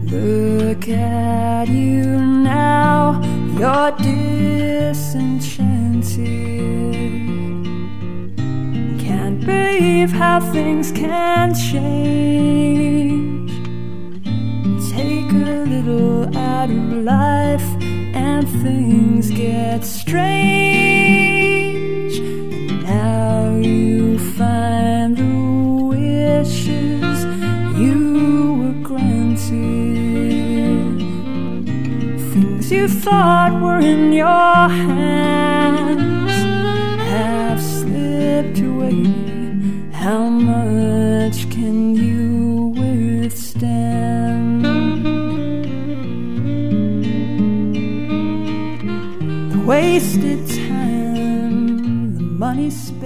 Look at you now, you're disenchanted. Can't believe how things can change. Take a little out of life and things get strange. And now you find the wishes you were granted. Things you thought were in your hands have slipped away. How much can you withstand? The wasted time, the money spent,